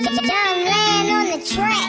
Young Land on the track.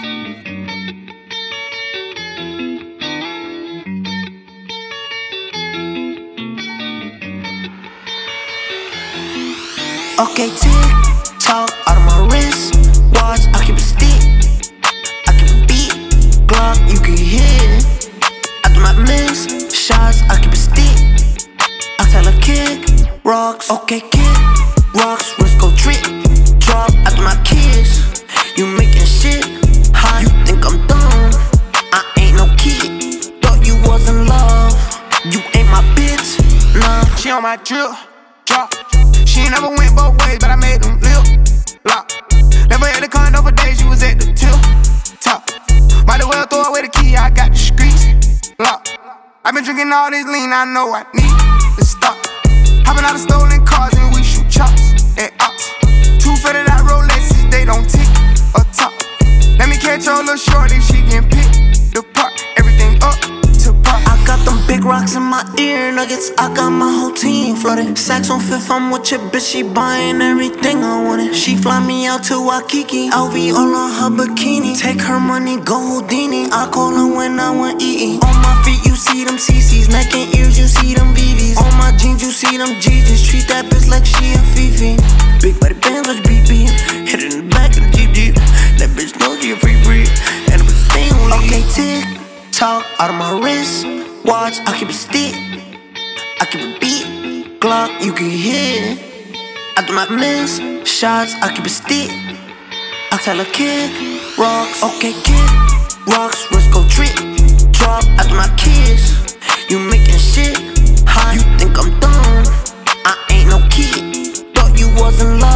Okay, tick tock out of my wrist. Watch, I keep a stick, I keep a beat. Glock, you can hear it. I do not miss shots, I keep a stick. I tell her kick rocks. Okay, kick rocks, wrist go trick. Drop, I do not kiss. You making shit hot, you think I'm dumb. I ain't no kid, thought you was in love. You ain't my bitch, nah. She on my drip, drop. She ain't never went both ways, but I made them lip lock. Never had a condo for days, she was at the tip top. Might as well throw away the key, I got the streets locked. I been drinking all this lean, I know I need to stop. Hopping out of stolen cars and we shoot chops and ops. Two faded out Rolexes, they don't tick or top. Let me catch your little shorty, she can pick the part. Everything up to par. I got them big rocks in my ear nuggets. I got my whole team flooded. Sacks on fifth, I'm with your bitch. She buying everything I wanted. She fly me out to Waikiki. LV all on her bikini. Take her money, go Houdini. I call her when I want eating. On my feet, you see them CCs. Neck and ears, you see them BBs. On my jeans, you see them GGs. Treat that bitch like she a Fifi. Big body bands, watch BP. Hit it in the back of the Jeep. That bitch know she a free breed. And it was staying on. Okay, tick talk out of my wrist. Watch, I keep a stick, I keep a beat. Glock, you can hear it. I do not miss shots, I keep a stick. I tell her kick rocks. Okay, kick rocks, wrist go trick. Drop, I do not kiss. You making shit hot, you think I'm dumb. I ain't no kid, thought you was in love.